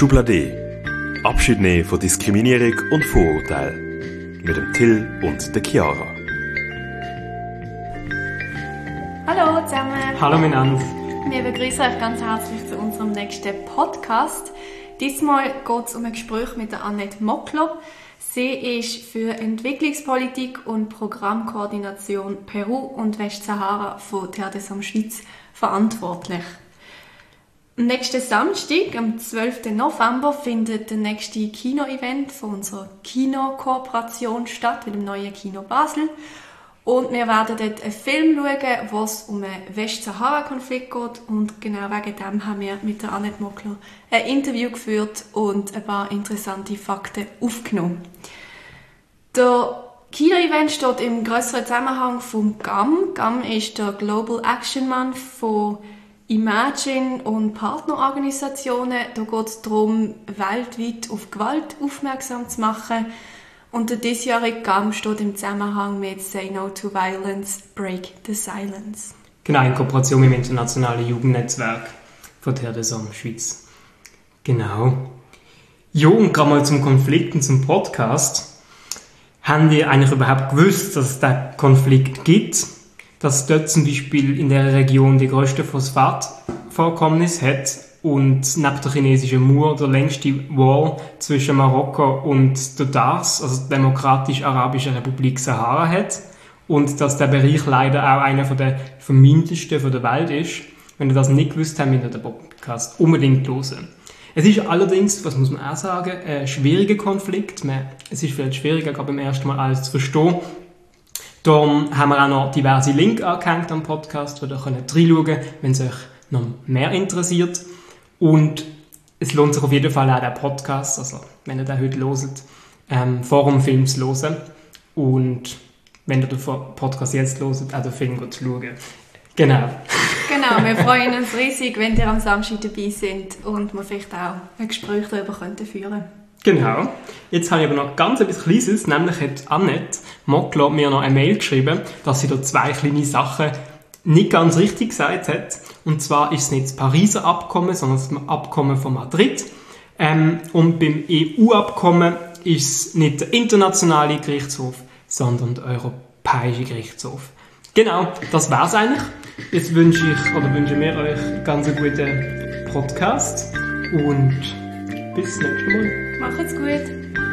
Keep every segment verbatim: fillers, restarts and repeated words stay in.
Schubladé. Abschied nehmen von Diskriminierung und Vorurteilen. Mit dem Till und der Chiara. Hallo zusammen. Hallo miteinander. Wir begrüßen euch ganz herzlich zu unserem nächsten Podcast. Diesmal geht es um ein Gespräch mit der Annette Moklo. Sie ist für Entwicklungspolitik und Programmkoordination Peru und Westsahara von Terre des Hommes Schweiz verantwortlich. Am nächsten Samstag, am zwölften November, findet der nächste Kino-Event von unserer Kino-Kooperation statt, mit dem neuen Kino Basel. Und wir werden dort einen Film schauen, wo es um einen Westsahara-Konflikt geht. Und genau wegen dem haben wir mit der Annette Moklo ein Interview geführt und ein paar interessante Fakten aufgenommen. Der Kino-Event steht im grösseren Zusammenhang vom G A M. G A M ist der Global Action Month von Imagine und Partnerorganisationen. Da geht es darum, weltweit auf Gewalt aufmerksam zu machen. Und der diesjährige G A M steht im Zusammenhang mit Say No to Violence, Break the Silence. Genau, in Kooperation mit dem Internationalen Jugendnetzwerk von Terre des Hommes Schweiz. Genau. Jo, und gerade mal zum Konflikt und zum Podcast. Haben die eigentlich überhaupt gewusst, dass es diesen Konflikt gibt? Dass es dort zum Beispiel in der Region die grösste Phosphatvorkommnis hat und neben der chinesischen Mauer der längste Wall zwischen Marokko und der D A R S, also der Demokratisch-Arabischen Republik Sahara, hat und dass der Bereich leider auch einer der vermindesten der Welt ist. Wenn ihr das nicht gewusst habt, müsst ihr den Podcast unbedingt hören. Es ist allerdings, was muss man auch sagen, ein schwieriger Konflikt. Es ist vielleicht schwieriger, gerade beim ersten Mal alles zu verstehen. Darum haben wir auch noch diverse Links angehängt am Podcast, wo ihr reinschauen könnt, wenn es euch noch mehr interessiert. Und es lohnt sich auf jeden Fall auch, den Podcast, also wenn ihr den heute hört, ähm, vor dem Film zu hören. Und wenn ihr den Podcast jetzt hört, auch den Film zu schauen. Genau. Genau, wir freuen uns riesig, wenn ihr am Samstag dabei seid und wir vielleicht auch ein Gespräch darüber könnten führen. Genau. Jetzt habe ich aber noch ganz etwas Kleines, nämlich hat Annette Moklo mir noch eine Mail geschrieben, dass sie da zwei kleine Sachen nicht ganz richtig gesagt hat. Und zwar ist es nicht das Pariser Abkommen, sondern das Abkommen von Madrid. Ähm, und beim E U-Abkommen ist es nicht der internationale Gerichtshof, sondern der Europäische Gerichtshof. Genau, das wäre es eigentlich. Jetzt wünsche ich, oder wünschen wir euch einen ganz guten Podcast und bis zum nächsten Mal. Macht's gut!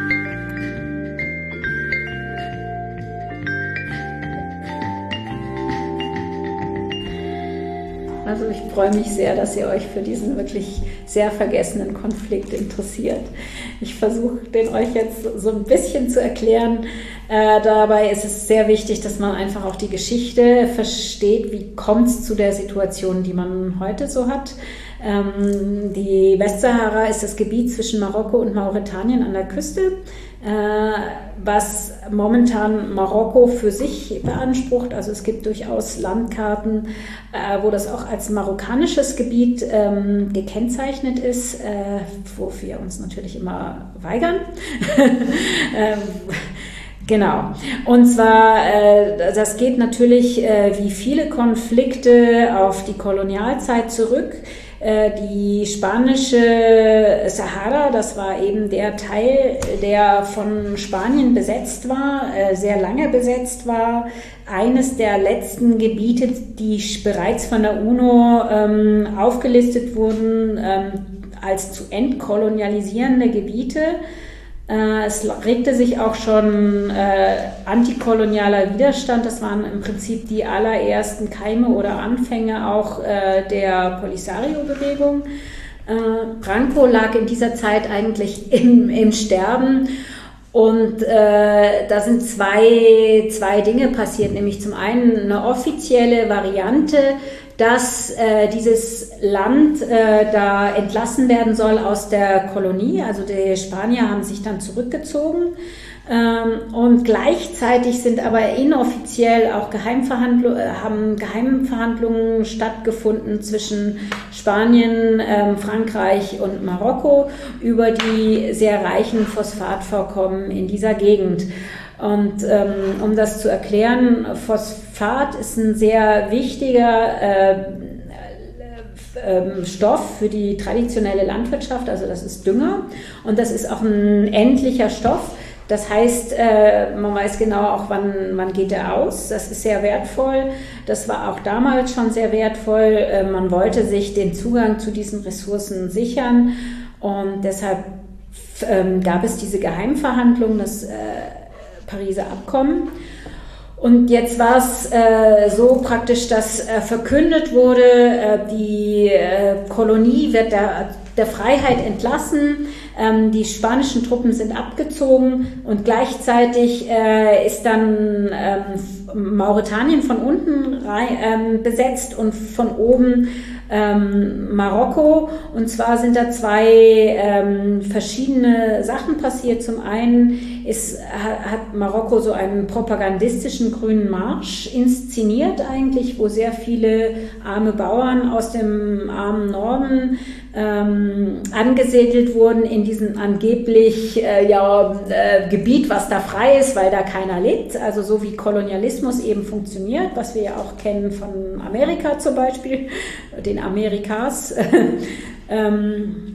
Also ich freue mich sehr, dass ihr euch für diesen wirklich sehr vergessenen Konflikt interessiert. Ich versuche den euch jetzt so ein bisschen zu erklären. Äh, dabei ist es sehr wichtig, dass man einfach auch die Geschichte versteht, wie kommt es zu der Situation, die man heute so hat. Ähm, die Westsahara ist das Gebiet zwischen Marokko und Mauretanien an der Küste, äh, was momentan Marokko für sich beansprucht. Also es gibt durchaus Landkarten, äh, wo das auch als marokkanisches Gebiet ähm, gekennzeichnet ist, äh, wo wir uns natürlich immer weigern. ähm, Genau. Und zwar, äh, das geht natürlich äh, wie viele Konflikte auf die Kolonialzeit zurück. Äh, die spanische Sahara, das war eben der Teil, der von Spanien besetzt war, äh, sehr lange besetzt war. Eines der letzten Gebiete, die bereits von der UNO ähm, aufgelistet wurden ähm, als zu entkolonialisierende Gebiete. Es regte sich auch schon äh, antikolonialer Widerstand. Das waren im Prinzip die allerersten Keime oder Anfänge auch äh, der Polisario-Bewegung. Äh, Franco lag in dieser Zeit eigentlich im, im Sterben. Und äh, da sind zwei, zwei Dinge passiert, nämlich zum einen eine offizielle Variante, dass äh, dieses Land äh, da entlassen werden soll aus der Kolonie. Also die Spanier haben sich dann zurückgezogen. Ähm, und gleichzeitig sind aber inoffiziell auch Geheimverhandlungen, haben Geheimverhandlungen stattgefunden zwischen Spanien, ähm, Frankreich und Marokko über die sehr reichen Phosphatvorkommen in dieser Gegend. Und ähm, um das zu erklären, Phosphat ist ein sehr wichtiger äh, ähm, Stoff für die traditionelle Landwirtschaft, also das ist Dünger und das ist auch ein endlicher Stoff. Das heißt, äh, man weiß genau auch, wann, wann geht er aus. Das ist sehr wertvoll. Das war auch damals schon sehr wertvoll. Äh, man wollte sich den Zugang zu diesen Ressourcen sichern und deshalb ähm, gab es diese Geheimverhandlungen, das äh, Pariser Abkommen. Und jetzt war es äh, so praktisch, dass äh, verkündet wurde, äh, die äh, Kolonie wird der, der Freiheit entlassen, ähm, die spanischen Truppen sind abgezogen und gleichzeitig äh, ist dann ähm, Mauretanien von unten rein, ähm, besetzt und von oben ähm, Marokko. Und zwar sind da zwei ähm, verschiedene Sachen passiert. Zum einen ist, hat Marokko so einen propagandistischen grünen Marsch inszeniert eigentlich, wo sehr viele arme Bauern aus dem armen Norden ähm, angesiedelt wurden in diesem angeblich äh, ja, äh, Gebiet, was da frei ist, weil da keiner lebt. Also so wie Kolonialismus eben funktioniert, was wir ja auch kennen von Amerika zum Beispiel, den Amerikas. ähm,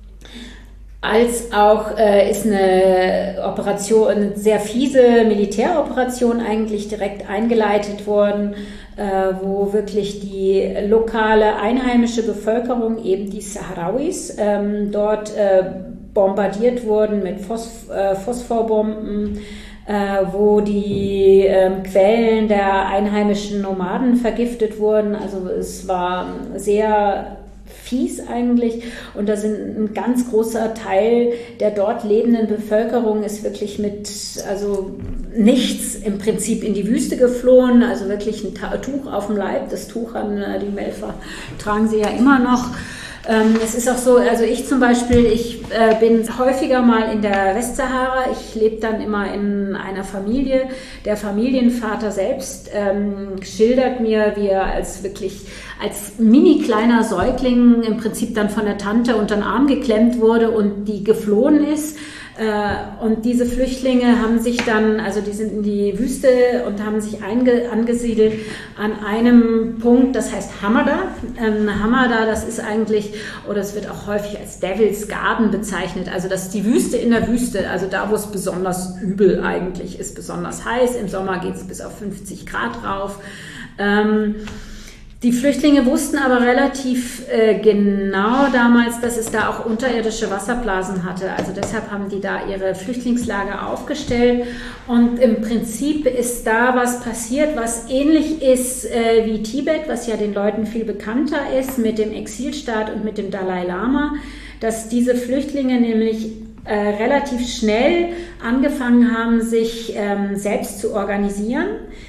als auch äh, ist eine Operation, eine sehr fiese Militäroperation eigentlich direkt eingeleitet worden, äh, wo wirklich die lokale einheimische Bevölkerung, eben die Saharauis, ähm, dort äh, bombardiert wurden mit Phos- äh, Phosphorbomben, äh, wo die äh, Quellen der einheimischen Nomaden vergiftet wurden. Also es war sehr fies eigentlich und da sind ein ganz großer Teil der dort lebenden Bevölkerung ist wirklich mit also nichts im Prinzip in die Wüste geflohen, also wirklich ein Tuch auf dem Leib, das Tuch haben die Melfer, tragen sie ja immer noch. Ähm, es ist auch so, also ich zum Beispiel, ich äh, bin häufiger mal in der Westsahara, ich lebe dann immer in einer Familie, der Familienvater selbst ähm, schildert mir, wie er als wirklich als mini kleiner Säugling im Prinzip dann von der Tante unter den Arm geklemmt wurde und die geflohen ist. Und diese Flüchtlinge haben sich dann, also die sind in die Wüste und haben sich einge, angesiedelt an einem Punkt, das heißt Hamada. Ähm, Hamada, das ist eigentlich, oder es wird auch häufig als Devil's Garden bezeichnet, also das ist die Wüste in der Wüste, also da, wo es besonders übel eigentlich ist, besonders heiß. Im Sommer geht es bis auf fünfzig Grad rauf. Ähm, Die Flüchtlinge wussten aber relativ äh, genau damals, dass es da auch unterirdische Wasserblasen hatte. Also deshalb haben die da ihre Flüchtlingslager aufgestellt. Und im Prinzip ist da was passiert, was ähnlich ist äh, wie Tibet, was ja den Leuten viel bekannter ist mit dem Exilstaat und mit dem Dalai Lama, dass diese Flüchtlinge nämlich äh, relativ schnell angefangen haben, sich ähm, selbst zu organisieren.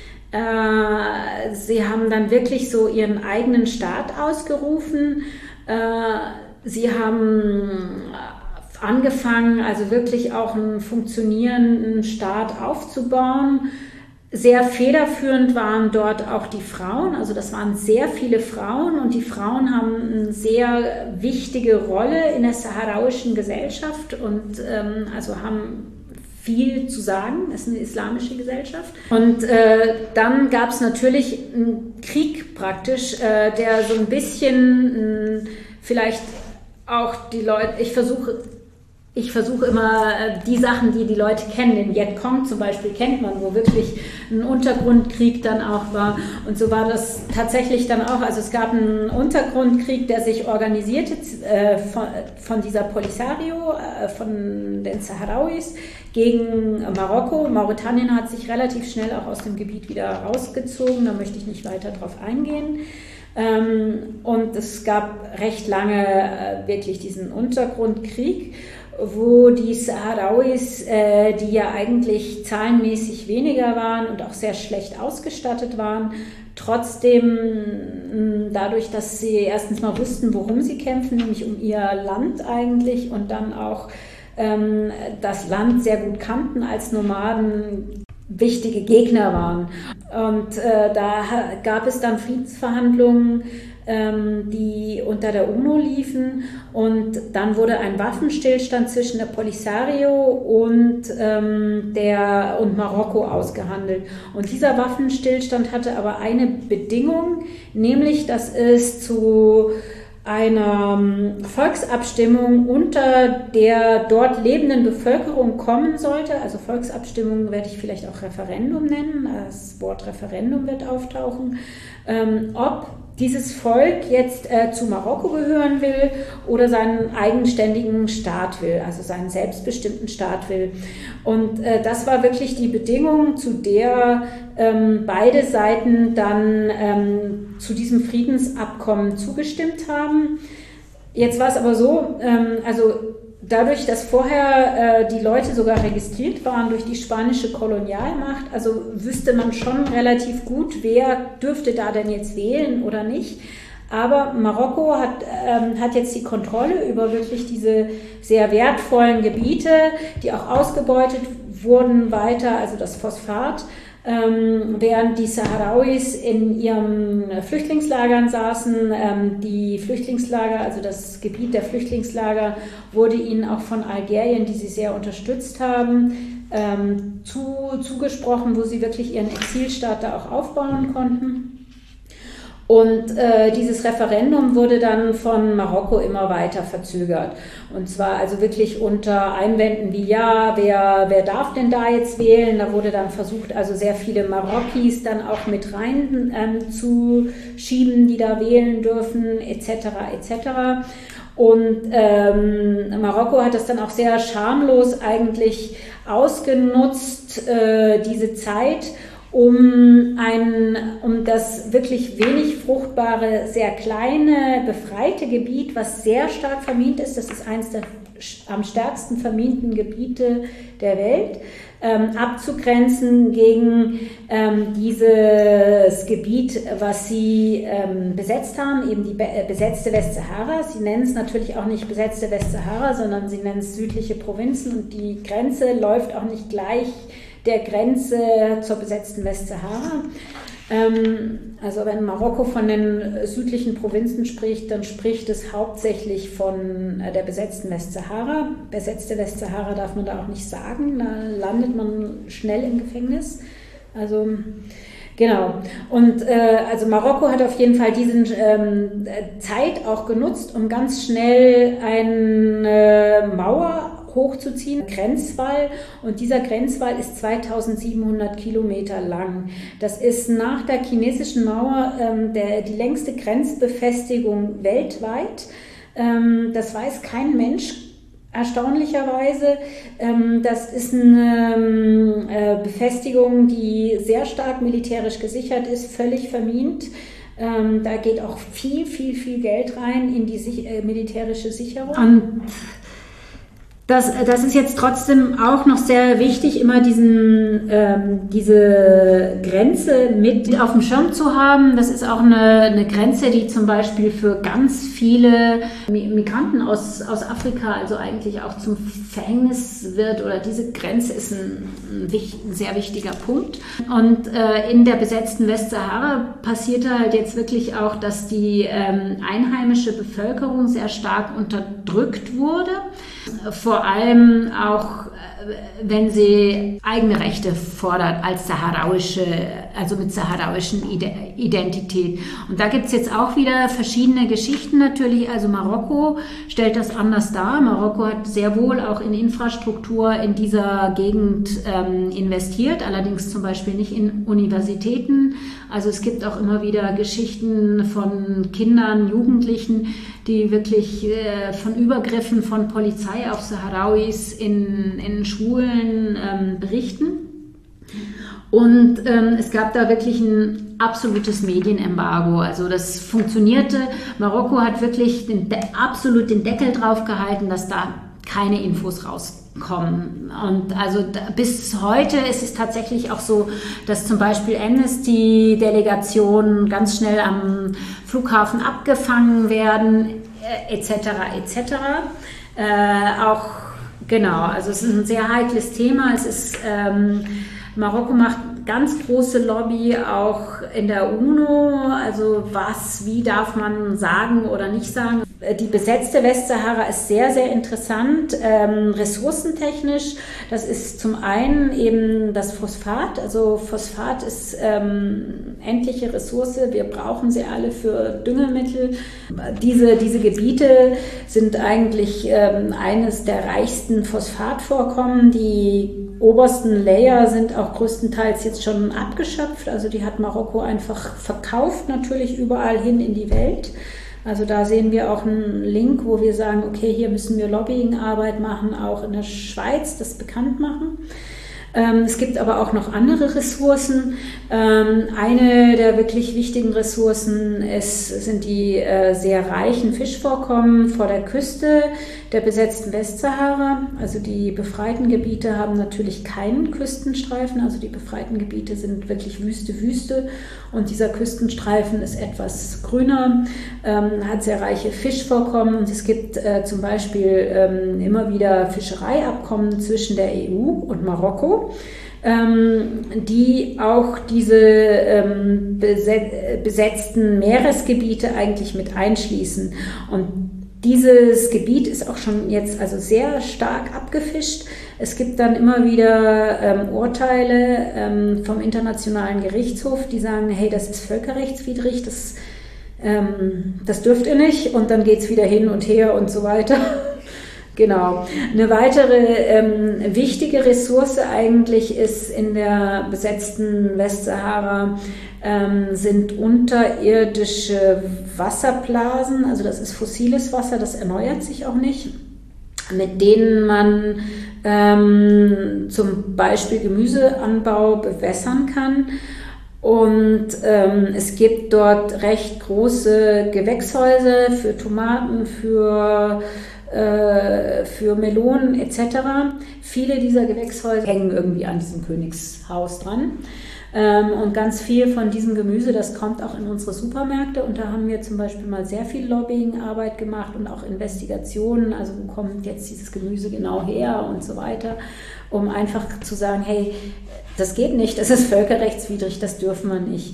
Sie haben dann wirklich so ihren eigenen Staat ausgerufen. Sie haben angefangen, also wirklich auch einen funktionierenden Staat aufzubauen. Sehr federführend waren dort auch die Frauen, also das waren sehr viele Frauen und die Frauen haben eine sehr wichtige Rolle in der saharauischen Gesellschaft und ähm, also haben viel zu sagen, es ist eine islamische Gesellschaft. Und äh, dann gab es natürlich einen Krieg praktisch, äh, der so ein bisschen äh, vielleicht auch die Leute, ich versuche ich versuche immer äh, die Sachen, die die Leute kennen, den Vietcong zum Beispiel kennt man, wo wirklich ein Untergrundkrieg dann auch war. Und so war das tatsächlich dann auch, also es gab einen Untergrundkrieg, der sich organisierte äh, von, von dieser Polisario, äh, von den Saharauis, gegen Marokko. Mauretanien hat sich relativ schnell auch aus dem Gebiet wieder rausgezogen, da möchte ich nicht weiter drauf eingehen. Ähm, und es gab recht lange äh, wirklich diesen Untergrundkrieg, wo die Saharauis, äh, die ja eigentlich zahlenmäßig weniger waren und auch sehr schlecht ausgestattet waren, trotzdem mh, dadurch, dass sie erstens mal wussten, worum sie kämpfen, nämlich um ihr Land eigentlich und dann auch ähm, das Land sehr gut kannten als Nomaden, wichtige Gegner waren. Und äh, da gab es dann Friedensverhandlungen, ähm, die unter der UNO liefen und dann wurde ein Waffenstillstand zwischen der Polisario und, ähm, der, und Marokko ausgehandelt. Und dieser Waffenstillstand hatte aber eine Bedingung, nämlich dass es zu einer Volksabstimmung unter der dort lebenden Bevölkerung kommen sollte. Also Volksabstimmung werde ich vielleicht auch Referendum nennen. Das Wort Referendum wird auftauchen. Ähm, ob dieses Volk jetzt äh, zu Marokko gehören will oder seinen eigenständigen Staat will, also seinen selbstbestimmten Staat will. Und äh, das war wirklich die Bedingung, zu der ähm, beide Seiten dann ähm, zu diesem Friedensabkommen zugestimmt haben. Jetzt war es aber so, ähm, also dadurch, dass vorher äh, die Leute sogar registriert waren durch die spanische Kolonialmacht, also wüsste man schon relativ gut, wer dürfte da denn jetzt wählen oder nicht. Aber Marokko hat, ähm, hat jetzt die Kontrolle über wirklich diese sehr wertvollen Gebiete, die auch ausgebeutet wurden weiter, also das Phosphat. Ähm, während die Saharauis in ihren Flüchtlingslagern saßen. Ähm, die Flüchtlingslager, also das Gebiet der Flüchtlingslager, wurde ihnen auch von Algerien, die sie sehr unterstützt haben, ähm, zu, zugesprochen, wo sie wirklich ihren Exilstaat da auch aufbauen konnten. Und äh, dieses Referendum wurde dann von Marokko immer weiter verzögert. Und zwar also wirklich unter Einwänden wie, ja, wer, wer darf denn da jetzt wählen? Da wurde dann versucht, also sehr viele Marokkis dann auch mit rein ähm, zu schieben, die da wählen dürfen, et cetera et cetera. Und ähm, Marokko hat das dann auch sehr schamlos eigentlich ausgenutzt, äh, diese Zeit, um ein, um das wirklich wenig fruchtbare, sehr kleine, befreite Gebiet, was sehr stark vermint ist, das ist eines der am stärksten verminten Gebiete der Welt, ähm, abzugrenzen gegen ähm, dieses Gebiet, was sie ähm, besetzt haben, eben die be besetzte Westsahara. Sie nennen es natürlich auch nicht besetzte Westsahara, sondern sie nennen es südliche Provinzen, und die Grenze läuft auch nicht gleich der Grenze zur besetzten Westsahara. Ähm, also wenn Marokko von den südlichen Provinzen spricht, dann spricht es hauptsächlich von der besetzten Westsahara. Besetzte Westsahara darf man da auch nicht sagen, da landet man schnell im Gefängnis. Also genau. Und äh, also Marokko hat auf jeden Fall diese ähm, Zeit auch genutzt, um ganz schnell eine Mauer hochzuziehen, Grenzwall, und dieser Grenzwall ist zweitausendsiebenhundert Kilometer lang. Das ist nach der chinesischen Mauer ähm, der, die längste Grenzbefestigung weltweit. Ähm, das weiß kein Mensch, erstaunlicherweise. Ähm, das ist eine ähm, äh, Befestigung, die sehr stark militärisch gesichert ist, völlig vermint. Ähm, da geht auch viel, viel, viel Geld rein in die sich, äh, militärische Sicherung. Und Das, das ist jetzt trotzdem auch noch sehr wichtig, immer diesen, ähm, diese Grenze mit auf dem Schirm zu haben. Das ist auch eine, eine Grenze, die zum Beispiel für ganz viele Migranten aus, aus Afrika also eigentlich auch zum Verhängnis wird, oder diese Grenze ist ein, ein, ein sehr wichtiger Punkt. Und äh, in der besetzten Westsahara passierte halt jetzt wirklich auch, dass die ähm, einheimische Bevölkerung sehr stark unterdrückt wurde. Vor allem auch, wenn sie eigene Rechte fordert als saharauische, also mit saharauischen Identität. Und da gibt es jetzt auch wieder verschiedene Geschichten natürlich. Also Marokko stellt das anders dar. Marokko hat sehr wohl auch in Infrastruktur in dieser Gegend ähm, investiert, allerdings zum Beispiel nicht in Universitäten. Also es gibt auch immer wieder Geschichten von Kindern, Jugendlichen, die wirklich äh, von Übergriffen von Polizei auf Saharauis in, in Schulen ähm, berichten. Und ähm, es gab da wirklich ein absolutes Medienembargo. Also das funktionierte. Marokko hat wirklich den, absolut den Deckel drauf gehalten, dass da keine Infos rauskommen. Und also da, bis heute ist es tatsächlich auch so, dass zum Beispiel Amnesty-Delegationen ganz schnell am Flughafen abgefangen werden, äh, et cetera et cetera. Äh, auch genau, also es ist ein sehr heikles Thema. Es ist ähm, Marokko macht ganz große Lobby auch in der UNO, also was, wie darf man sagen oder nicht sagen. Die besetzte Westsahara ist sehr, sehr interessant, ähm, ressourcentechnisch. Das ist zum einen eben das Phosphat. Also Phosphat ist ähm, endliche Ressource. Wir brauchen sie alle für Düngemittel. Diese, diese Gebiete sind eigentlich ähm, eines der reichsten Phosphatvorkommen. Die obersten Layer sind auch größtenteils jetzt schon abgeschöpft. Also die hat Marokko einfach verkauft, natürlich überall hin in die Welt. Also da sehen wir auch einen Link, wo wir sagen, okay, hier müssen wir Lobbyingarbeit machen, auch in der Schweiz das bekannt machen. Ähm, es gibt aber auch noch andere Ressourcen. Ähm, eine der wirklich wichtigen Ressourcen ist, sind die äh, sehr reichen Fischvorkommen vor der Küste der besetzten Westsahara. Also die befreiten Gebiete haben natürlich keinen Küstenstreifen. Also die befreiten Gebiete sind wirklich Wüste, Wüste. Und dieser Küstenstreifen ist etwas grüner, ähm, hat sehr reiche Fischvorkommen. Und es gibt äh, zum Beispiel ähm, immer wieder Fischereiabkommen zwischen der E U und Marokko, Ähm, die auch diese ähm, besetzten Meeresgebiete eigentlich mit einschließen. Und dieses Gebiet ist auch schon jetzt also sehr stark abgefischt. Es gibt dann immer wieder ähm, Urteile ähm, vom Internationalen Gerichtshof, die sagen, hey, das ist völkerrechtswidrig, das, ähm, das dürft ihr nicht. Und dann geht es wieder hin und her und so weiter. Genau. Eine weitere ähm, wichtige Ressource eigentlich ist in der besetzten Westsahara ähm, sind unterirdische Wasserblasen, also das ist fossiles Wasser, das erneuert sich auch nicht, mit denen man ähm, zum Beispiel Gemüseanbau bewässern kann. Und ähm, es gibt dort recht große Gewächshäuser für Tomaten, für für Melonen et cetera. Viele dieser Gewächshäuser hängen irgendwie an diesem Königshaus dran. Und ganz viel von diesem Gemüse, das kommt auch in unsere Supermärkte. Und da haben wir zum Beispiel mal sehr viel Lobbyingarbeit gemacht und auch Investigationen. Also wo kommt jetzt dieses Gemüse genau her und so weiter, um einfach zu sagen, hey, das geht nicht, das ist völkerrechtswidrig, das dürfen wir nicht.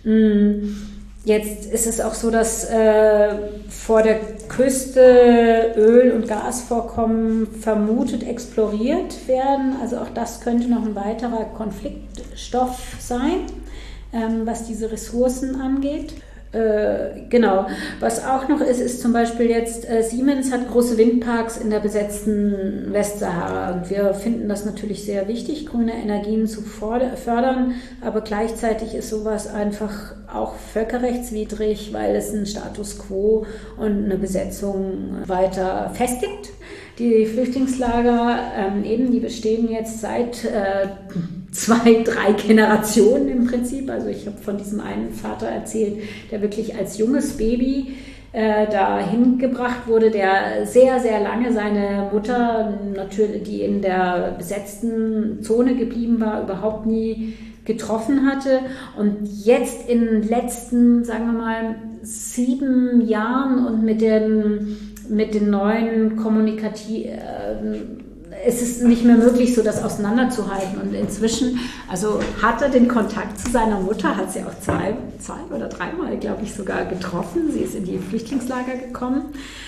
Jetzt ist es auch so, dass äh, vor der Küste Öl- und Gasvorkommen vermutet exploriert werden. Also auch das könnte noch ein weiterer Konfliktstoff sein, ähm, was diese Ressourcen angeht. Äh, genau. Was auch noch ist, ist zum Beispiel jetzt, äh, Siemens hat große Windparks in der besetzten Westsahara. Und wir finden das natürlich sehr wichtig, grüne Energien zu fördern. Aber gleichzeitig ist sowas einfach auch völkerrechtswidrig, weil es einen Status quo und eine Besetzung weiter festigt. Die Flüchtlingslager ähm, eben, die bestehen jetzt seit äh, zwei, drei Generationen im Prinzip. Also ich habe von diesem einen Vater erzählt, der wirklich als junges Baby äh, dahin gebracht wurde, der sehr, sehr lange seine Mutter, natürlich, die in der besetzten Zone geblieben war, überhaupt nie getroffen hatte. Und jetzt in den letzten, sagen wir mal, sieben Jahren und mit den, mit den neuen Kommunikati- äh, es ist nicht mehr möglich, so das auseinanderzuhalten. Und inzwischen, also hat er den Kontakt zu seiner Mutter, hat sie auch zwei, zwei oder dreimal, glaube ich, sogar getroffen. Sie ist in die Flüchtlingslager gekommen.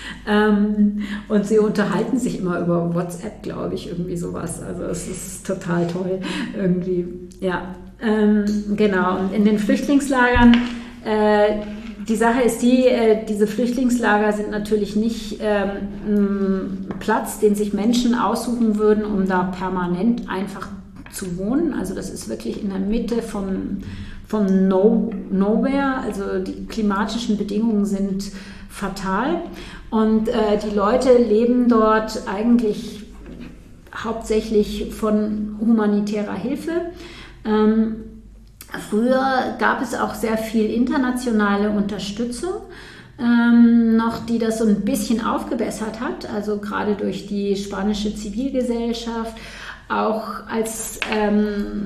Ähm, und sie unterhalten sich immer über WhatsApp, glaube ich, irgendwie sowas. Also es ist total toll irgendwie. Ja, ähm, genau. Und in den Flüchtlingslagern, äh, die Sache ist die, äh, diese Flüchtlingslager sind natürlich nicht ähm, ein Platz, den sich Menschen aussuchen würden, um da permanent einfach zu wohnen. Also das ist wirklich in der Mitte von, von no, Nowhere. Also die klimatischen Bedingungen sind fatal. Und äh, die Leute leben dort eigentlich hauptsächlich von humanitärer Hilfe. Ähm, Früher gab es auch sehr viel internationale Unterstützung, ähm, noch, die das so ein bisschen aufgebessert hat, also gerade durch die spanische Zivilgesellschaft, auch als ähm,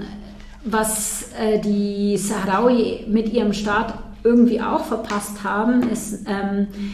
was äh, die Sahrawi mit ihrem Staat irgendwie auch verpasst haben, ist, ähm,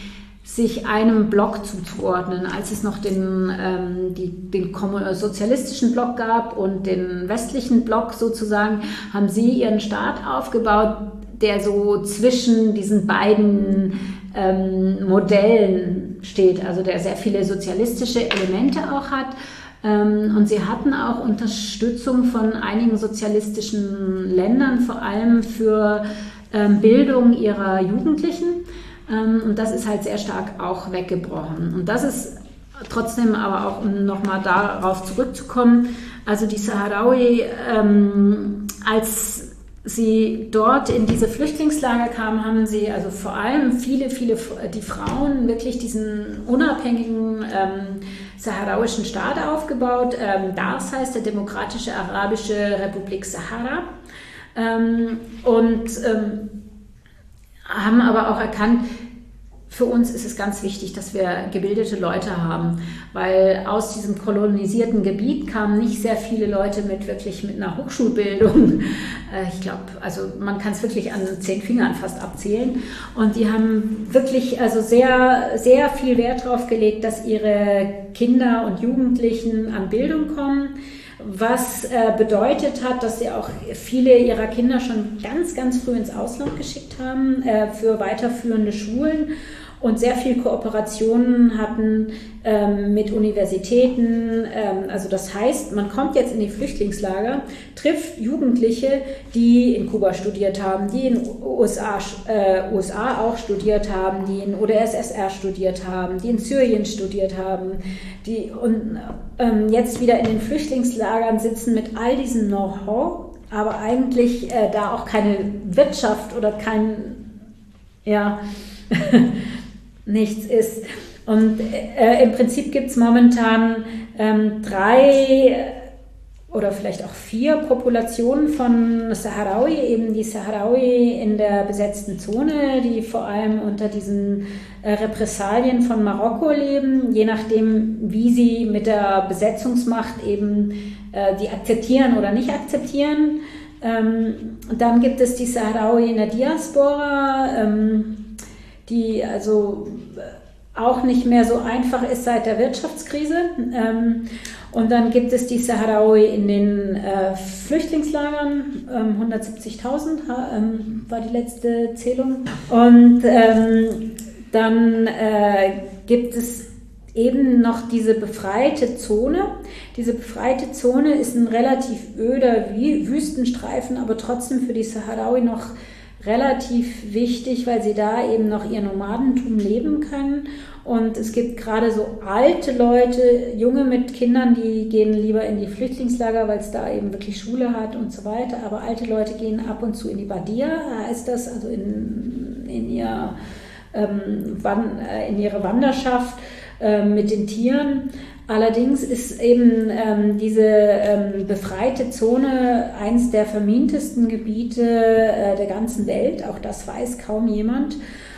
sich einem Block zuzuordnen. Als es noch den, ähm, die, den sozialistischen Block gab und den westlichen Block sozusagen, haben sie ihren Staat aufgebaut, der so zwischen diesen beiden ähm, Modellen steht, also der sehr viele sozialistische Elemente auch hat. Ähm, und sie hatten auch Unterstützung von einigen sozialistischen Ländern, vor allem für ähm, Bildung ihrer Jugendlichen. Und das ist halt sehr stark auch weggebrochen. Und das ist trotzdem aber auch, um nochmal darauf zurückzukommen, also die Sahrawi, ähm, als sie dort in diese Flüchtlingslager kamen, haben sie also vor allem viele, viele, die Frauen wirklich diesen unabhängigen ähm, saharauischen Staat aufgebaut. Ähm, das heißt der Demokratische Arabische Republik Sahara. Ähm, und ähm, haben aber auch erkannt, für uns ist es ganz wichtig, dass wir gebildete Leute haben, weil aus diesem kolonisierten Gebiet kamen nicht sehr viele Leute mit wirklich mit einer Hochschulbildung. Ich glaube, also man kann es wirklich an zehn Fingern fast abzählen. Und die haben wirklich also sehr, sehr viel Wert darauf gelegt, dass ihre Kinder und Jugendlichen an Bildung kommen. Was äh, bedeutet hat, dass sie auch viele ihrer Kinder schon ganz, ganz früh ins Ausland geschickt haben äh, für weiterführende Schulen und sehr viel Kooperationen hatten ähm, mit Universitäten. Ähm, also das heißt, man kommt jetzt in die Flüchtlingslager, trifft Jugendliche, die in Kuba studiert haben, die in U S A, äh, U S A auch studiert haben, die in U d S S R studiert haben, die in Syrien studiert haben, die und ähm, jetzt wieder in den Flüchtlingslagern sitzen mit all diesem Know-how, aber eigentlich äh, da auch keine Wirtschaft oder kein, ja, nichts ist. Und äh, im Prinzip gibt es momentan ähm, drei oder vielleicht auch vier Populationen von Sahrawi, eben die Sahrawi in der besetzten Zone, die vor allem unter diesen äh, Repressalien von Marokko leben, je nachdem, wie sie mit der Besetzungsmacht eben äh, die akzeptieren oder nicht akzeptieren. Ähm, dann gibt es die Sahrawi in der Diaspora, ähm, die also auch nicht mehr so einfach ist seit der Wirtschaftskrise. Ähm, und dann gibt es die Sahrawi in den äh, Flüchtlingslagern, ähm, hundertsiebzigtausend ähm, war die letzte Zählung. Und ähm, dann äh, gibt es eben noch diese befreite Zone. Diese befreite Zone ist ein relativ öder Wüstenstreifen, aber trotzdem für die Sahrawi noch relativ wichtig, weil sie da eben noch ihr Nomadentum leben können. Und es gibt gerade so alte Leute, Junge mit Kindern, die gehen lieber in die Flüchtlingslager, weil es da eben wirklich Schule hat und so weiter. Aber alte Leute gehen ab und zu in die Badia, heißt das, also in, in, ihr, ähm, in ihre Wanderschaft äh, mit den Tieren. Allerdings ist eben ähm, diese ähm, befreite Zone eins der vermintesten Gebiete äh, der ganzen Welt. Auch das weiß kaum jemand.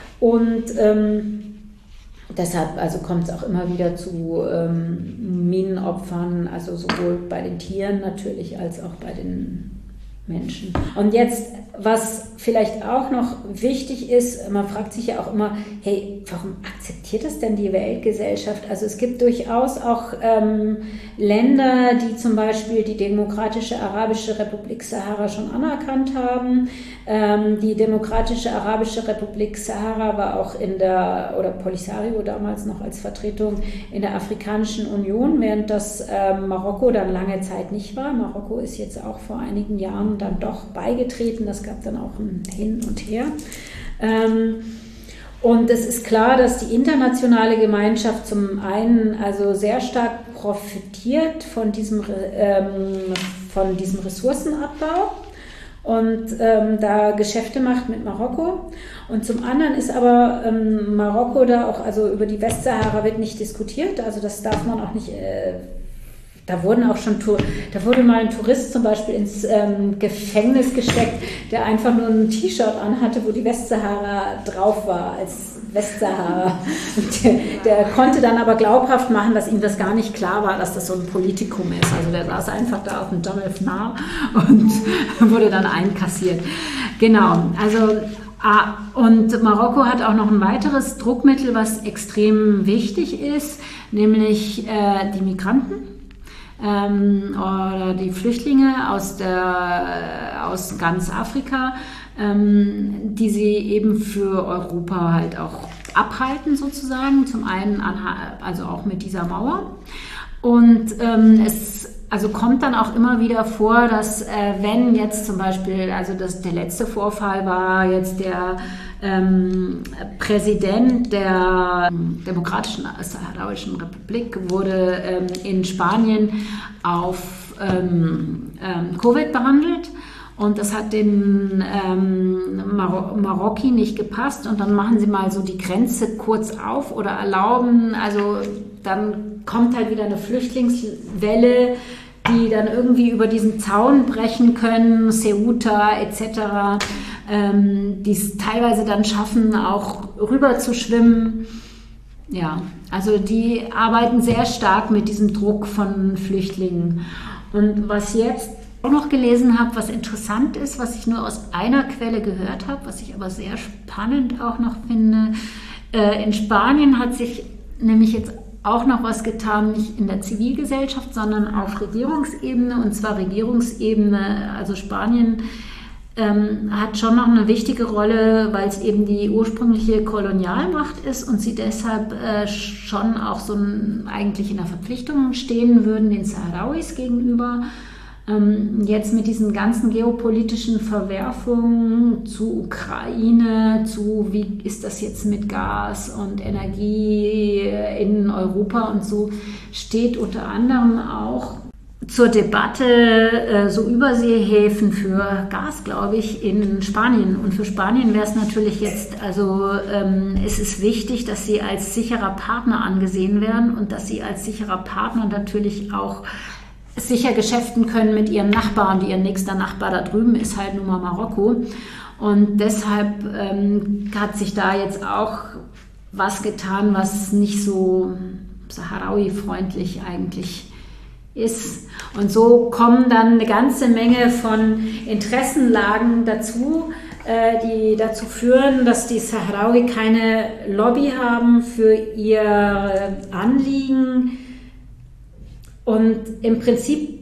Und ähm, deshalb also kommt es auch immer wieder zu ähm, Minenopfern, also sowohl bei den Tieren natürlich als auch bei den Menschen. Und jetzt, was vielleicht auch noch wichtig ist, man fragt sich ja auch immer, hey, warum akzeptiert das denn die Weltgesellschaft? Also es gibt durchaus auch ähm, Länder, die zum Beispiel die Demokratische Arabische Republik Sahara schon anerkannt haben. Ähm, die Demokratische Arabische Republik Sahara war auch in der, oder Polisario damals noch als Vertretung in der Afrikanischen Union, während das ähm, Marokko dann lange Zeit nicht war. Marokko ist jetzt auch vor einigen Jahren dann doch beigetreten. Das gab dann auch ein Hin und Her. Ähm, und es ist klar, dass die internationale Gemeinschaft zum einen also sehr stark profitiert von diesem, ähm, von diesem Ressourcenabbau und ähm, da Geschäfte macht mit Marokko. Und zum anderen ist aber ähm, Marokko da auch, also über die Westsahara wird nicht diskutiert, also das darf man auch nicht äh, Da wurden auch schon, da wurde mal ein Tourist zum Beispiel ins ähm, Gefängnis gesteckt, der einfach nur ein T-Shirt anhatte, wo die Westsahara drauf war, als Westsahara. Der, der konnte dann aber glaubhaft machen, dass ihm das gar nicht klar war, dass das so ein Politikum ist. Also der saß einfach da auf dem Dommel nah und wurde dann einkassiert. Genau, also Ah, und Marokko hat auch noch ein weiteres Druckmittel, was extrem wichtig ist, nämlich äh, die Migranten ähm, oder die Flüchtlinge aus, der, aus ganz Afrika, ähm, die sie eben für Europa halt auch abhalten sozusagen. Zum einen an, also auch mit dieser Mauer. Und ähm, es also kommt dann auch immer wieder vor, dass äh, wenn jetzt zum Beispiel, also das, der letzte Vorfall war jetzt der ähm, Präsident der ähm, Demokratischen Saharauischen Republik wurde ähm, in Spanien auf ähm, ähm, Covid behandelt. Und das hat den ähm, Mar- Marokki nicht gepasst. Und dann machen sie mal so die Grenze kurz auf oder erlauben, also dann kommt halt wieder eine Flüchtlingswelle, die dann irgendwie über diesen Zaun brechen können, Ceuta et cetera, ähm, die es teilweise dann schaffen, auch rüber zu schwimmen. Ja, also die arbeiten sehr stark mit diesem Druck von Flüchtlingen. Und was jetzt auch noch gelesen habe, was interessant ist, was ich nur aus einer Quelle gehört habe, was ich aber sehr spannend auch noch finde, äh, in Spanien hat sich nämlich jetzt auch noch was getan, nicht in der Zivilgesellschaft, sondern auf Regierungsebene, und zwar Regierungsebene, also Spanien ähm, hat schon noch eine wichtige Rolle, weil es eben die ursprüngliche Kolonialmacht ist und sie deshalb äh, schon auch so ein, eigentlich in der Verpflichtung stehen würden den Saharauis gegenüber. Ähm, jetzt mit diesen ganzen geopolitischen Verwerfungen zu Ukraine, zu wie ist das jetzt mit Gas und Energie in Europa und so, steht unter anderem auch zur Debatte äh, so Überseehäfen für Gas, glaube ich, in Spanien. Und für Spanien wäre es natürlich jetzt, also ähm, es ist wichtig, dass sie als sicherer Partner angesehen werden und dass sie als sicherer Partner natürlich auch sicher geschäften können mit ihren Nachbarn. Und ihr nächster Nachbar da drüben ist halt nun mal Marokko. Und deshalb ähm, hat sich da jetzt auch was getan, was nicht so Saharaui-freundlich eigentlich ist. Und so kommen dann eine ganze Menge von Interessenlagen dazu, äh, die dazu führen, dass die Saharaui keine Lobby haben für ihr Anliegen. Und im Prinzip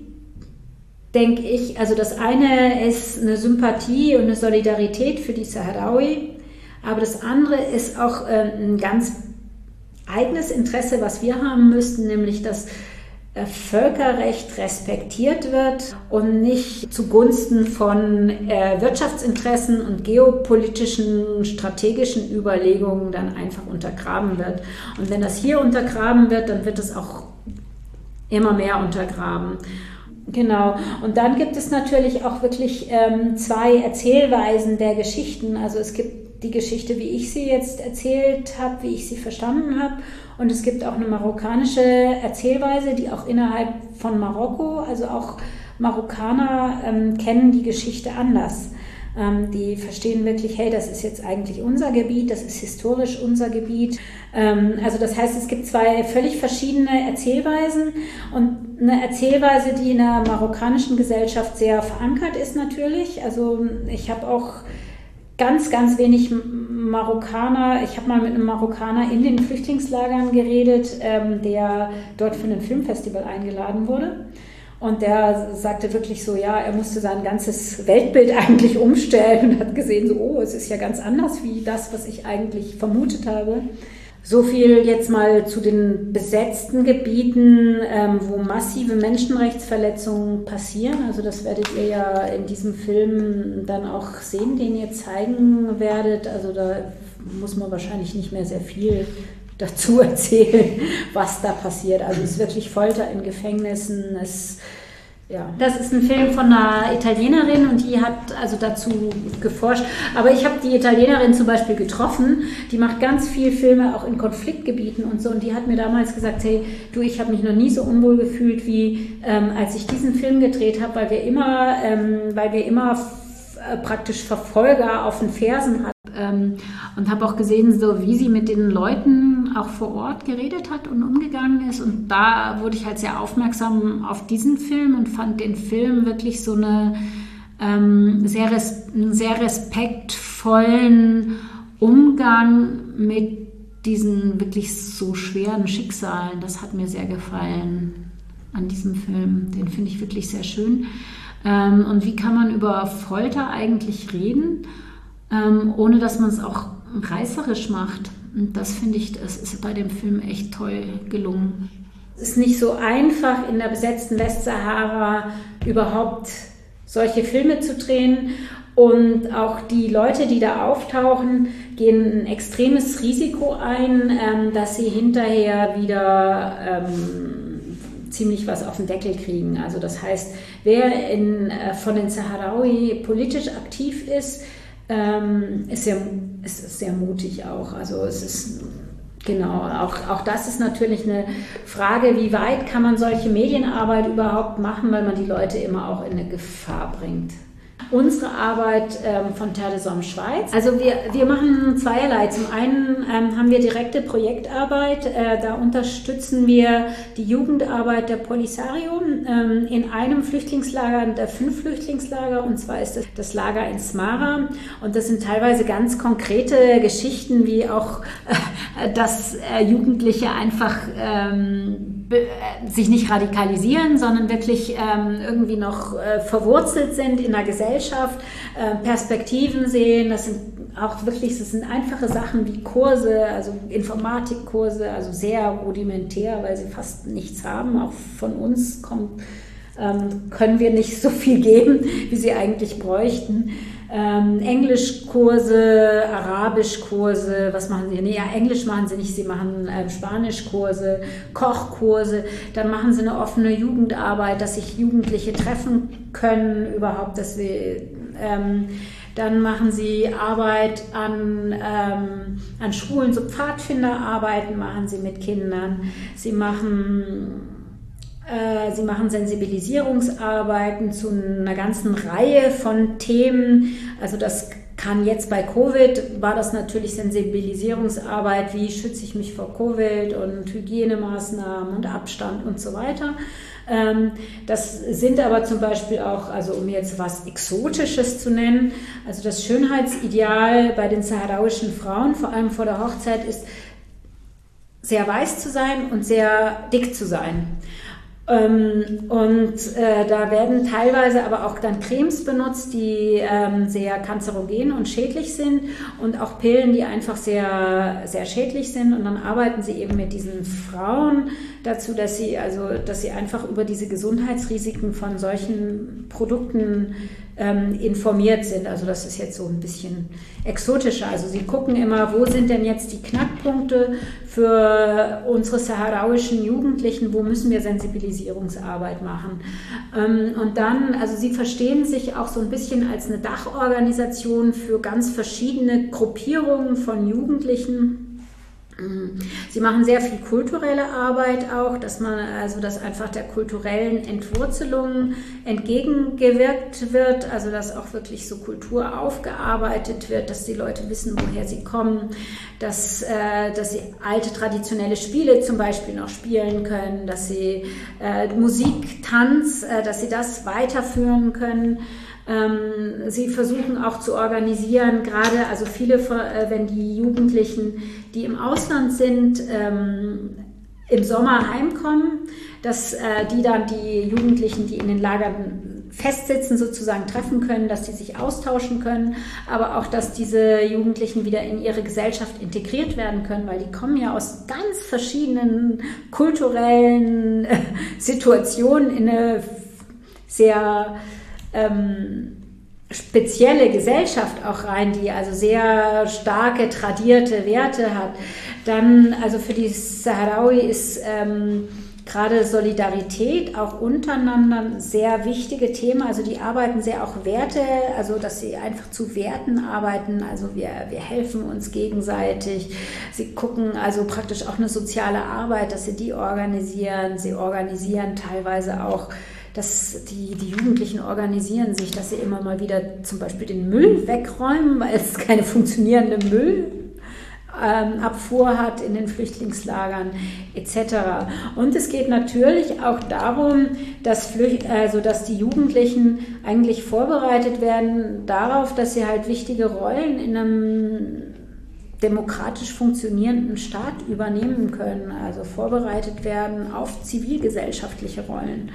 denke ich, also das eine ist eine Sympathie und eine Solidarität für die Saharaui, aber das andere ist auch äh, ein ganz eigenes Interesse, was wir haben müssten, nämlich dass äh, Völkerrecht respektiert wird und nicht zugunsten von äh, Wirtschaftsinteressen und geopolitischen, strategischen Überlegungen dann einfach untergraben wird. Und wenn das hier untergraben wird, dann wird es auch immer mehr untergraben. Genau. Und dann gibt es natürlich auch wirklich ähm, zwei Erzählweisen der Geschichten. Also es gibt die Geschichte, wie ich sie jetzt erzählt habe, wie ich sie verstanden habe. Und es gibt auch eine marokkanische Erzählweise, die auch innerhalb von Marokko, also auch Marokkaner ähm, kennen die Geschichte anders. Ähm, die verstehen wirklich, hey, das ist jetzt eigentlich unser Gebiet, das ist historisch unser Gebiet. Ähm, also das heißt, es gibt zwei völlig verschiedene Erzählweisen und eine Erzählweise, die in der marokkanischen Gesellschaft sehr verankert ist natürlich. Also ich habe auch ganz, ganz wenig Marokkaner, ich habe mal mit einem Marokkaner in den Flüchtlingslagern geredet, ähm, der dort für ein Filmfestival eingeladen wurde. Und der sagte wirklich so, ja, er musste sein ganzes Weltbild eigentlich umstellen und hat gesehen, so, oh, es ist ja ganz anders wie das, was ich eigentlich vermutet habe. So viel jetzt mal zu den besetzten Gebieten, ähm, wo massive Menschenrechtsverletzungen passieren. Also das werdet ihr ja in diesem Film dann auch sehen, den ihr zeigen werdet. Also da muss man wahrscheinlich nicht mehr sehr viel dazu erzählen, was da passiert. Also es ist wirklich Folter in Gefängnissen. Es, ja. Das ist ein Film von einer Italienerin und die hat also dazu geforscht. Aber ich habe die Italienerin zum Beispiel getroffen, die macht ganz viel Filme auch in Konfliktgebieten und so. Und die hat mir damals gesagt, hey, du, ich habe mich noch nie so unwohl gefühlt, wie ähm, als ich diesen Film gedreht habe, weil wir immer, ähm, weil wir immer f- äh, praktisch Verfolger auf den Fersen hatten. Ähm, und habe auch gesehen, so wie sie mit den Leuten auch vor Ort geredet hat und umgegangen ist. Und da wurde ich halt sehr aufmerksam auf diesen Film und fand den Film wirklich so eine ähm, sehr res- einen sehr respektvollen Umgang mit diesen wirklich so schweren Schicksalen. Das hat mir sehr gefallen an diesem Film. Den finde ich wirklich sehr schön. Ähm, und wie kann man über Folter eigentlich reden, ähm, ohne dass man es auch reißerisch macht? Und das finde ich, das ist bei dem Film echt toll gelungen. Es ist nicht so einfach, in der besetzten Westsahara überhaupt solche Filme zu drehen. Und auch die Leute, die da auftauchen, gehen ein extremes Risiko ein, ähm, dass sie hinterher wieder ähm, ziemlich was auf den Deckel kriegen. Also das heißt, wer in, äh, von den Sahrawi politisch aktiv ist, ähm, ist, sehr, ist sehr mutig auch. Also es ist genau, auch, auch das ist natürlich eine Frage, wie weit kann man solche Medienarbeit überhaupt machen, weil man die Leute immer auch in eine Gefahr bringt. Unsere Arbeit ähm, von Terre des Hommes Schweiz. Also wir, wir machen zweierlei. Zum einen ähm, haben wir direkte Projektarbeit. Äh, da unterstützen wir die Jugendarbeit der Polisario ähm, in einem Flüchtlingslager, der fünf Flüchtlingslager. Und zwar ist das das Lager in Smara. Und das sind teilweise ganz konkrete Geschichten, wie auch, äh, dass äh, Jugendliche einfach ähm, be- sich nicht radikalisieren, sondern wirklich ähm, irgendwie noch äh, verwurzelt sind in der Gesellschaft. Perspektiven sehen, das sind auch wirklich, das sind einfache Sachen wie Kurse, also Informatikkurse, also sehr rudimentär, weil sie fast nichts haben. Auch von uns kommt, ähm, können wir nicht so viel geben, wie sie eigentlich bräuchten. Ähm, Englischkurse, Arabischkurse, was machen sie? Nee, ja, Englisch machen sie nicht, sie machen ähm, Spanischkurse, Kochkurse, dann machen sie eine offene Jugendarbeit, dass sich Jugendliche treffen können überhaupt, dass wir, ähm, dann machen sie Arbeit an, ähm, an Schulen, so Pfadfinderarbeiten machen sie mit Kindern, sie machen... Sie machen Sensibilisierungsarbeiten zu einer ganzen Reihe von Themen. Also das kann jetzt bei Covid, war das natürlich Sensibilisierungsarbeit, wie schütze ich mich vor Covid und Hygienemaßnahmen und Abstand und so weiter. Das sind aber zum Beispiel auch, also um jetzt was Exotisches zu nennen, also das Schönheitsideal bei den saharauischen Frauen, vor allem vor der Hochzeit, ist sehr weiß zu sein und sehr dick zu sein. Ähm, und äh, da werden teilweise aber auch dann Cremes benutzt, die ähm, sehr kanzerogen und schädlich sind und auch Pillen, die einfach sehr, sehr schädlich sind. Und dann arbeiten sie eben mit diesen Frauen dazu, dass sie, also, dass sie einfach über diese Gesundheitsrisiken von solchen Produkten ähm, informiert sind. Also das ist jetzt so ein bisschen exotischer. Also sie gucken immer, wo sind denn jetzt die Knackpunkte für unsere saharauischen Jugendlichen, wo müssen wir Sensibilisierungsarbeit machen. Ähm, und dann, also sie verstehen sich auch so ein bisschen als eine Dachorganisation für ganz verschiedene Gruppierungen von Jugendlichen. Sie machen sehr viel kulturelle Arbeit auch, dass man also dass einfach der kulturellen Entwurzelung entgegengewirkt wird, also dass auch wirklich so Kultur aufgearbeitet wird, dass die Leute wissen, woher sie kommen, dass, äh, dass sie alte traditionelle Spiele zum Beispiel noch spielen können, dass sie äh, Musik, Tanz, äh, dass sie das weiterführen können. Ähm, sie versuchen auch zu organisieren, gerade also viele, äh, wenn die Jugendlichen, die im Ausland sind, ähm, im Sommer heimkommen, dass äh, die dann die Jugendlichen, die in den Lagern festsitzen, sozusagen treffen können, dass sie sich austauschen können, aber auch, dass diese Jugendlichen wieder in ihre Gesellschaft integriert werden können, weil die kommen ja aus ganz verschiedenen kulturellen äh, Situationen in eine sehr ähm, spezielle Gesellschaft auch rein, die also sehr starke, tradierte Werte hat. Dann, also für die Sahrawi ist ähm, gerade Solidarität auch untereinander ein sehr wichtiges Thema. Also die arbeiten sehr auch Werte, also dass sie einfach zu Werten arbeiten. Also wir, wir helfen uns gegenseitig. Sie gucken also praktisch auch eine soziale Arbeit, dass sie die organisieren. Sie organisieren teilweise auch, dass die, die Jugendlichen organisieren sich, dass sie immer mal wieder zum Beispiel den Müll wegräumen, weil es keine funktionierende ähm, Abfuhr hat in den Flüchtlingslagern et cetera. Und es geht natürlich auch darum, dass, Flücht, also dass die Jugendlichen eigentlich vorbereitet werden darauf, dass sie halt wichtige Rollen in einem demokratisch funktionierenden Staat übernehmen können, also vorbereitet werden auf zivilgesellschaftliche Rollen.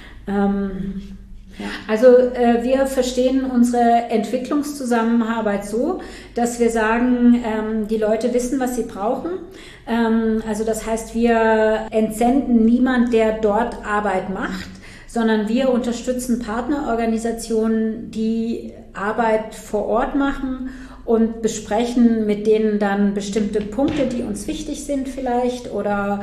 Ähm, ja. Also äh, wir verstehen unsere Entwicklungszusammenarbeit so, dass wir sagen, ähm, die Leute wissen, was sie brauchen. Ähm, also das heißt, wir entsenden niemand, der dort Arbeit macht, sondern wir unterstützen Partnerorganisationen, die Arbeit vor Ort machen und besprechen mit denen dann bestimmte Punkte, die uns wichtig sind vielleicht, oder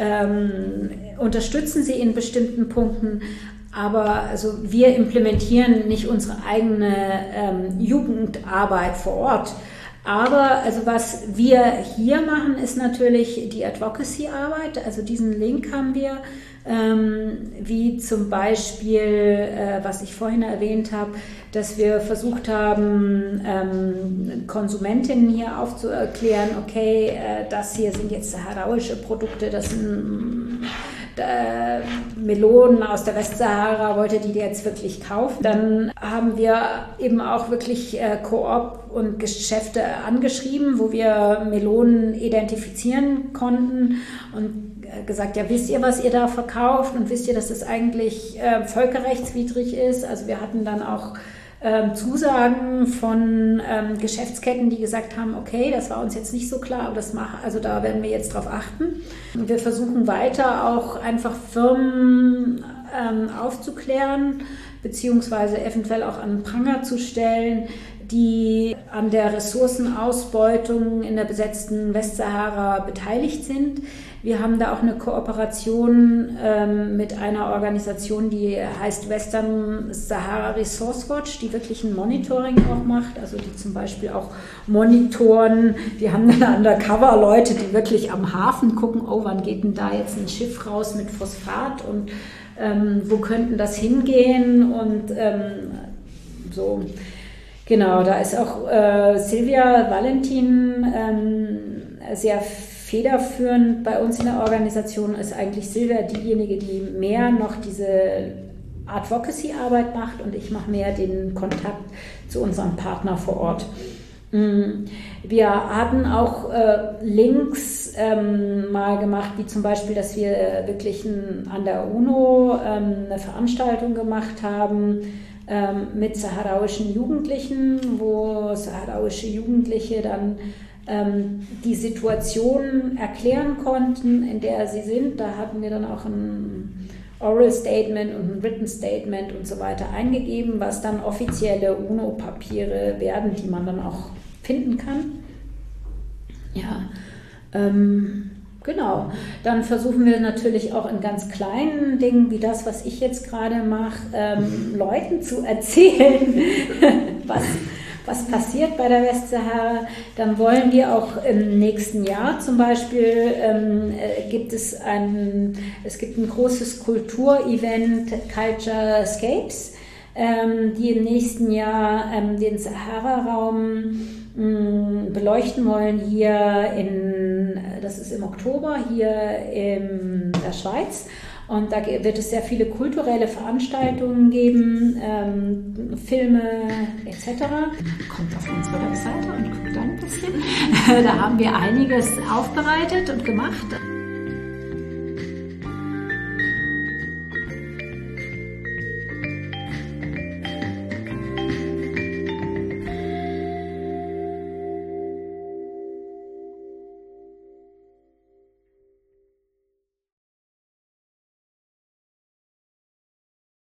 ähm, unterstützen sie in bestimmten Punkten. Aber also wir implementieren nicht unsere eigene ähm, Jugendarbeit vor Ort. Aber also was wir hier machen, ist natürlich die Advocacy-Arbeit. Also diesen Link haben wir, ähm, wie zum Beispiel, äh, was ich vorhin erwähnt habe, dass wir versucht haben, ähm, Konsumentinnen hier aufzuerklären, okay, äh, das hier sind jetzt saharauische Produkte, das sind äh, Melonen aus der Westsahara, wollt ihr die jetzt wirklich kaufen? Dann haben wir eben auch wirklich äh, Coop und Geschäfte angeschrieben, wo wir Melonen identifizieren konnten und gesagt, ja, wisst ihr, was ihr da verkauft und wisst ihr, dass das eigentlich äh, völkerrechtswidrig ist? Also wir hatten dann auch ähm, Zusagen von ähm, Geschäftsketten, die gesagt haben, okay, das war uns jetzt nicht so klar, aber das mach, also da werden wir jetzt drauf achten. Und wir versuchen weiter auch einfach Firmen ähm, aufzuklären, beziehungsweise eventuell auch an den Pranger zu stellen, die an der Ressourcenausbeutung in der besetzten Westsahara beteiligt sind. Wir haben da auch eine Kooperation ähm, mit einer Organisation, die heißt Western Sahara Resource Watch, die wirklich ein Monitoring auch macht, also die zum Beispiel auch monitoren. Wir haben dann Undercover-Leute, die wirklich am Hafen gucken, oh, wann geht denn da jetzt ein Schiff raus mit Phosphat und ähm, wo könnten das hingehen und ähm, so. Genau, da ist auch äh, Silvia Valentin ähm, sehr federführend bei uns in der Organisation, ist eigentlich Silvia diejenige, die mehr noch diese Advocacy-Arbeit macht und ich mache mehr den Kontakt zu unserem Partner vor Ort. Wir hatten auch äh, Links ähm, mal gemacht, wie zum Beispiel, dass wir wirklich ein, an der UNO ähm, eine Veranstaltung gemacht haben, mit saharauischen Jugendlichen, wo saharauische Jugendliche dann ähm, die Situation erklären konnten, in der sie sind. Da hatten wir dann auch ein Oral Statement und ein Written Statement und so weiter eingegeben, was dann offizielle UNO-Papiere werden, die man dann auch finden kann. Ja, ähm, Genau, dann versuchen wir natürlich auch in ganz kleinen Dingen, wie das, was ich jetzt gerade mache, ähm, Leuten zu erzählen, was, was passiert bei der Westsahara. Dann wollen wir auch im nächsten Jahr zum Beispiel, ähm, äh, gibt es ein, es gibt ein großes Kulturevent, Culture Escapes, ähm, die im nächsten Jahr ähm, den Sahara-Raum beleuchten wollen hier in, das ist im Oktober, hier in der Schweiz. Und da wird es sehr viele kulturelle Veranstaltungen geben, ähm, Filme et cetera. Kommt auf unsere Webseite und guckt da ein bisschen. Da haben wir einiges aufbereitet und gemacht.